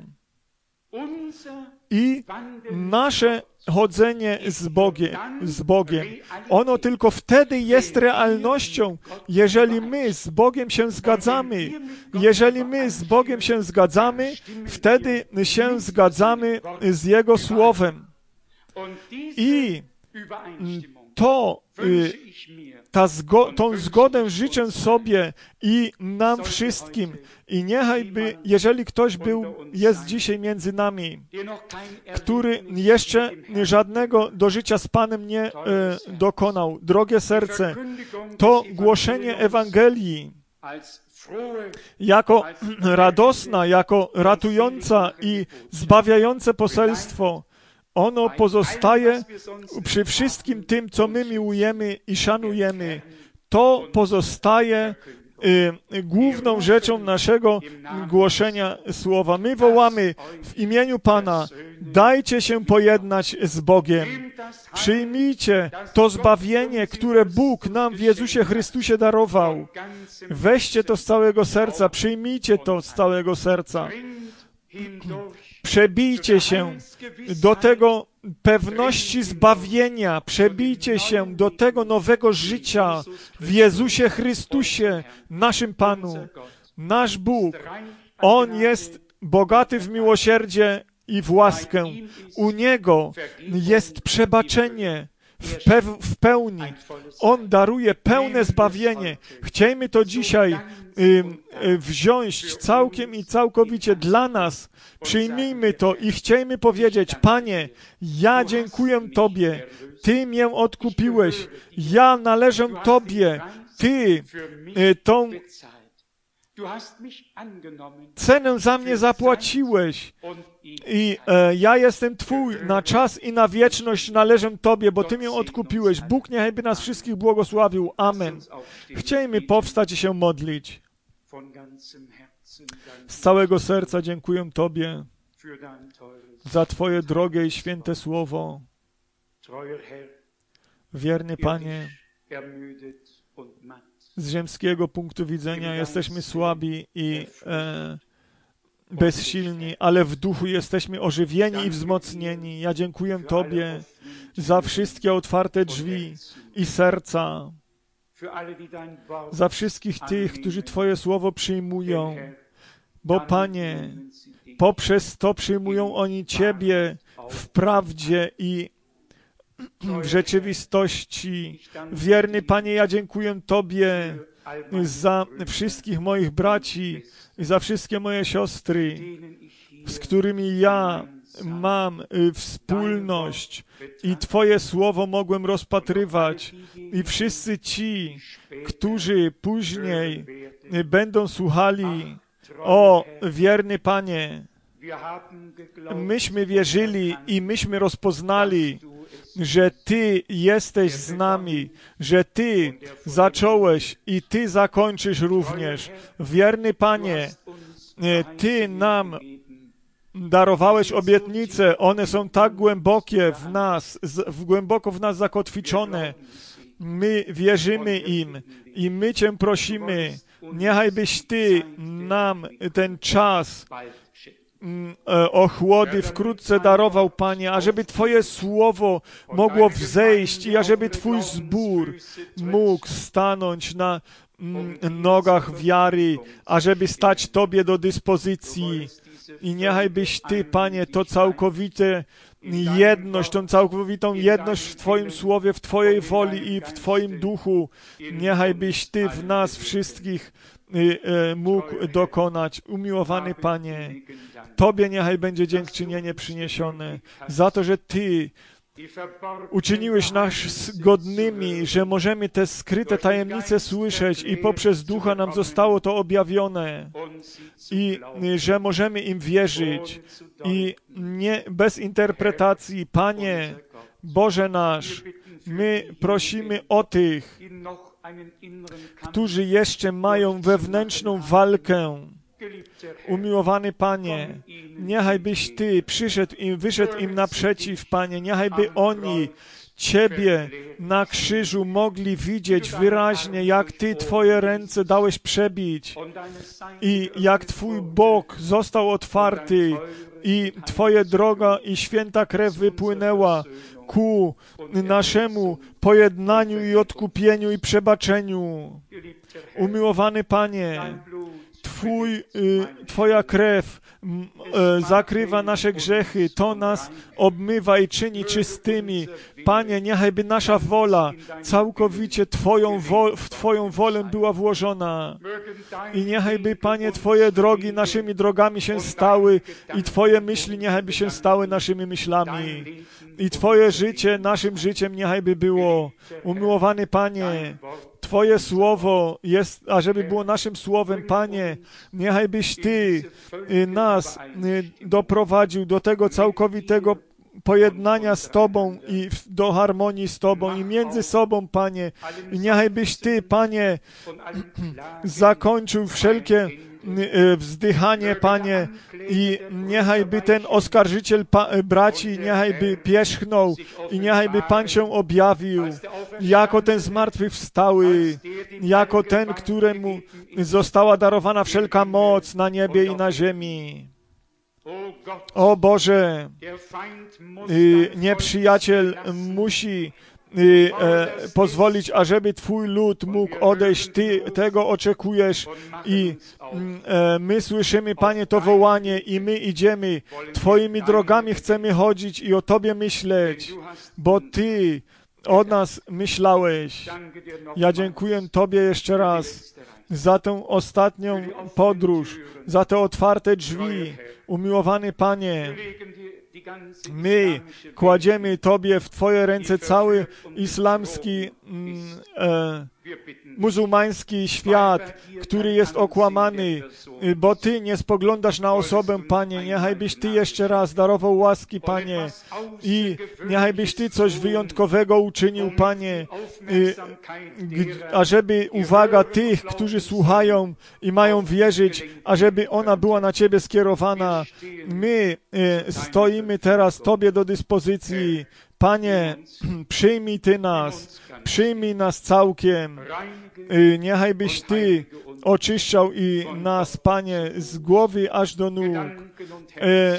I nasze chodzenie z Bogiem, z Bogiem, ono tylko wtedy jest realnością, jeżeli my z Bogiem się zgadzamy. Jeżeli my z Bogiem się zgadzamy, wtedy się zgadzamy z Jego Słowem. I to, ta zgo, tą zgodę życzę sobie i nam wszystkim. I niechaj by, jeżeli ktoś był, jest dzisiaj między nami, który jeszcze żadnego do życia z Panem nie e, dokonał, drogie serce, to głoszenie Ewangelii jako radosna, jako ratująca i zbawiające poselstwo, ono pozostaje przy wszystkim tym, co my miłujemy i szanujemy. To pozostaje y, główną rzeczą naszego głoszenia słowa. My wołamy w imieniu Pana, dajcie się pojednać z Bogiem. Przyjmijcie to zbawienie, które Bóg nam w Jezusie Chrystusie darował. Weźcie to z całego serca, przyjmijcie to z całego serca. Przebijcie się do tego pewności zbawienia, przebijcie się do tego nowego życia w Jezusie Chrystusie, naszym Panu. Nasz Bóg, On jest bogaty w miłosierdzie i w łaskę. U Niego jest przebaczenie w, pew- w pełni. On daruje pełne zbawienie. Chciejmy to dzisiaj y, y, wziąć całkiem i całkowicie dla nas. Przyjmijmy to i chciejmy powiedzieć, Panie, ja dziękuję Tobie. Ty mnie odkupiłeś. Ja należę Tobie. Ty y, tą cenę za mnie zapłaciłeś i e, ja jestem Twój na czas i na wieczność należę Tobie, bo Ty mnie odkupiłeś. Bóg niechaj by nas wszystkich błogosławił. Amen. Chciejmy powstać i się modlić. Z całego serca dziękuję Tobie za Twoje drogie i święte słowo. Wierny Panie, z ziemskiego punktu widzenia jesteśmy słabi i e, bezsilni, ale w duchu jesteśmy ożywieni i wzmocnieni. Ja dziękuję Tobie za wszystkie otwarte drzwi i serca, za wszystkich tych, którzy Twoje słowo przyjmują, bo Panie, poprzez to przyjmują oni Ciebie w prawdzie i w rzeczywistości. Wierny Panie, ja dziękuję Tobie za wszystkich moich braci i za wszystkie moje siostry, z którymi ja mam wspólność i Twoje słowo mogłem rozpatrywać i wszyscy ci, którzy później będą słuchali. O, wierny Panie, myśmy wierzyli i myśmy rozpoznali, że Ty jesteś z nami, że Ty zacząłeś i Ty zakończysz również. Wierny Panie, Ty nam darowałeś obietnice, one są tak głębokie w nas, w, głęboko w nas zakotwiczone. My wierzymy im i my Cię prosimy, niechaj byś Ty nam ten czas ochłody wkrótce darował, Panie, ażeby Twoje słowo mogło wzejść i ażeby Twój zbór mógł stanąć na nogach wiary, ażeby stać Tobie do dyspozycji. I niechaj byś Ty, Panie, to całkowite jedność, tą całkowitą jedność w Twoim Słowie, w Twojej woli i w Twoim duchu, niechaj byś Ty w nas wszystkich mógł dokonać. Umiłowany Panie, Tobie niechaj będzie dziękczynienie przyniesione za to, że Ty uczyniłeś nas godnymi, że możemy te skryte tajemnice słyszeć i poprzez Ducha nam zostało to objawione i że możemy im wierzyć i nie bez interpretacji. Panie, Boże nasz, my prosimy o tych, którzy jeszcze mają wewnętrzną walkę. Umiłowany Panie, niechaj byś Ty przyszedł im, wyszedł im naprzeciw, Panie, niechaj by oni Ciebie na krzyżu mogli widzieć wyraźnie, jak Ty Twoje ręce dałeś przebić i jak Twój bok został otwarty i Twoja droga i święta krew wypłynęła ku naszemu pojednaniu i odkupieniu i przebaczeniu. Umiłowany Panie, Twój, y, Twoja krew m, y, zakrywa nasze grzechy, to nas obmywa i czyni czystymi. Panie, niechaj by nasza wola całkowicie Twoją wo, w Twoją wolę była włożona. I niechaj by, Panie, Twoje drogi naszymi drogami się stały i Twoje myśli niechaj by się stały naszymi myślami. I Twoje życie naszym życiem niechaj by było. Umiłowany Panie, Twoje słowo jest, ażeby było naszym słowem, Panie, niechaj byś Ty nas doprowadził do tego całkowitego pojednania z Tobą i do harmonii z Tobą i między sobą, Panie. I niechaj byś Ty, Panie, zakończył wszelkie wzdychanie, Panie, i niechaj by ten oskarżyciel pa, braci, niechaj by pierzchnął i niechaj by Pan się objawił jako ten zmartwychwstały, jako ten, któremu została darowana wszelka moc na niebie i na ziemi. O Boże, nieprzyjaciel musi I, e, pozwolić, ażeby Twój lud mógł odejść. Ty tego oczekujesz i e, my słyszymy, Panie, to wołanie i my idziemy. Twoimi drogami chcemy chodzić i o Tobie myśleć, bo Ty o nas myślałeś. Ja dziękuję Tobie jeszcze raz za tę ostatnią podróż, za te otwarte drzwi. Umiłowany Panie, my kładziemy Tobie w Twoje ręce cały islamski, mm, e, muzułmański świat, który jest okłamany, bo Ty nie spoglądasz na osobę, Panie. Niechaj byś Ty jeszcze raz darował łaski, Panie, i niechaj byś Ty coś wyjątkowego uczynił, Panie, ażeby uwaga tych, którzy słuchają i mają wierzyć, ażeby ona była na Ciebie skierowana. My stoimy teraz Tobie do dyspozycji. Panie, przyjmij Ty nas, przyjmij nas całkiem. Niechaj byś Ty oczyszczał i nas, Panie, z głowy aż do nóg. E,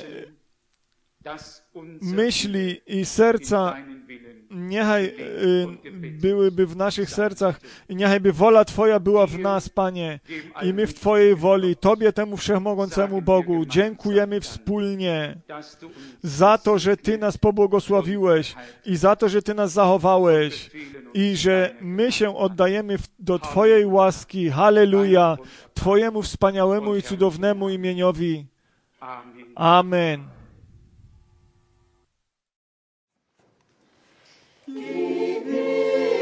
myśli i serca niechaj y, byłyby w naszych sercach i niechaj by wola Twoja była w nas, Panie, i my w Twojej woli. Tobie, temu wszechmogącemu Bogu, dziękujemy wspólnie za to, że Ty nas pobłogosławiłeś i za to, że Ty nas zachowałeś i że my się oddajemy w, do Twojej łaski. Halleluja! Twojemu wspaniałemu i cudownemu imieniowi. Amen. Liebe